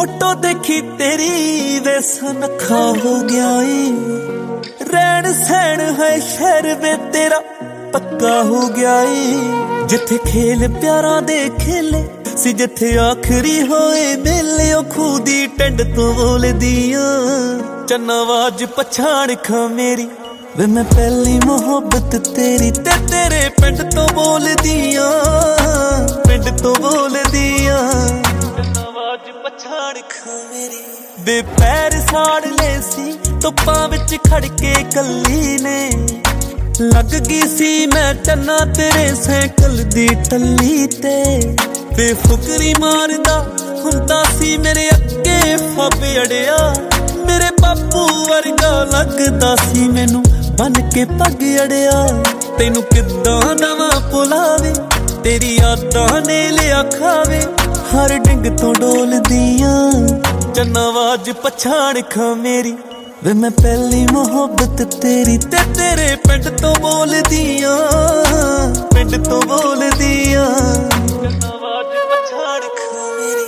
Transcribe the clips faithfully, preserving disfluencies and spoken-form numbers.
Photo देखी तेरी वे सनखा हो गया ए रहन सहन है शहर वे तेरा पक्का हो गया ए जिथे खेल प्यारा दे खेले सी जिथे आखिरी होए मेले ओ खूदी टंड तो बोल दिया चन्नावाज पछाण खा मेरी वे मैं पहली मोहब्बत तेरी ते तेरे पिंड तो बोल दिया पिंड तो बोल दिया चन्नावाज पछाण खा मेरी वे पैर साड़ ले सी धुप्पां विच खड़ के कल्ली ने लग गई सी मैं चन्ना तेरे सैकल दी टल्ली ते वे फुकरी मारदा हुंदा सी मेरे अगे फब अड़िया मेरे बापू वर्गा लगदा सी मैनू बन के पग अड़िया तेनू किद्दां नवां भुलावे तेरी यादां ने लिया खावे हर डिंग तो डोल दिया चन्नावाज पछाण खा मेरी वे मैं पहली मोहब्बत तेरी ते तेरे पिंड तो बोल दिया पिंड तो बोल दिया चन्नावाज पछाण खा मेरी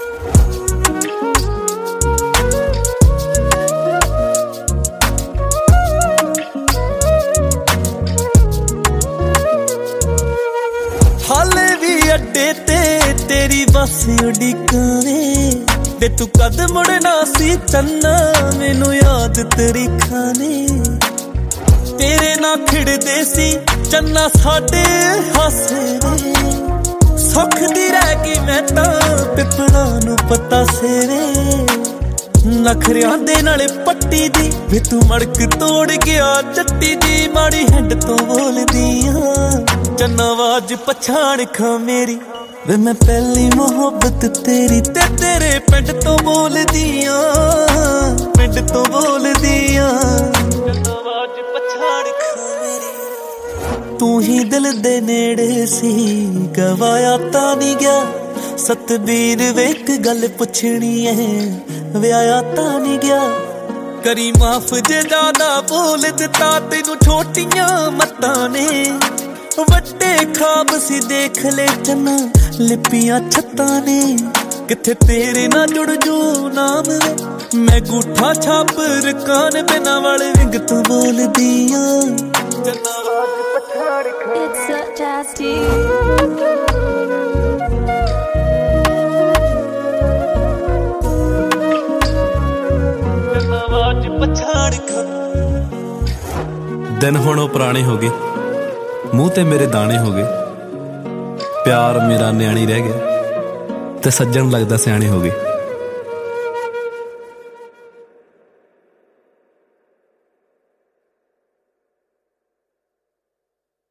हाले भी अड्डे ते तेरी बस उड़ीकां वे तू कद मुड़ना सी चन्ना मैनू याद तेरी खाने तेरे ना खिड़दे सी चन्ना साडे हासे सुख दी रह गई मैं तां पिपड़ा नू पता सेरे नखरियां दे नाले पट्टी दी वे तू मड़क तोड़ गया चट्टी दी माड़ी हैंड तो बोल दिया चन्नावाज पछाण खा मेरी वे मैं पहली मोहब्बत तेरी ते तेरे पिंड तो बोल दिया पिंड तो बोल दिया चन्नावाज पछाण खा मेरी तू ही दिल दे नेड़े सी गवाया तां नहीं गया सतबीर वे इक गल पुछनी है व्याया तां नहीं गया करी माफ जे ज्यादा बोल दिता तेनू छोटियां मत्तां ने वड्डे ख्वाब सी देख ले चन्ना लिपियां छत्तां ने किथे तेरे ना जुड़ जू नाम मैं गूठा छाप रकान बिना वाले विंग तो बोल दिया चन्नावाज पछाण खा It's such a steal चन्नावाज पछाण खा दिन हुण पुराने हो गए मूँह ते मेरे दाने हो गए प्यार मेरा न्याणी रह गया ते सज्जन लगदा सियाणे हो गए।